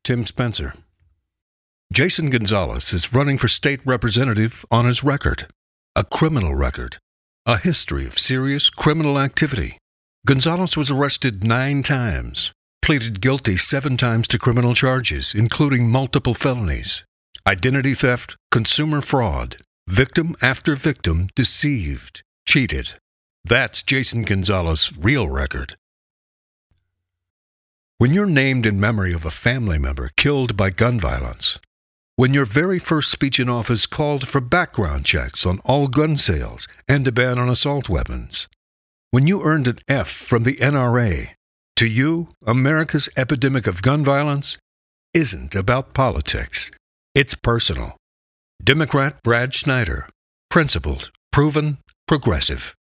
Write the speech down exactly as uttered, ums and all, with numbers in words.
Tim Spencer. Jason Gonzalez is running for state representative on his record, a criminal record, a history of serious criminal activity. Gonzalez was arrested nine times, pleaded guilty seven times to criminal charges, including multiple felonies, identity theft, consumer fraud, victim after victim deceived, cheated. That's Jason Gonzalez's real record. When you're named in memory of a family member killed by gun violence, when your very first speech in office called for background checks on all gun sales and a ban on assault weapons, when you earned an F from the N R A, to you, America's epidemic of gun violence isn't about politics. It's personal. Democrat Brad Schneider, principled, proven, progressive.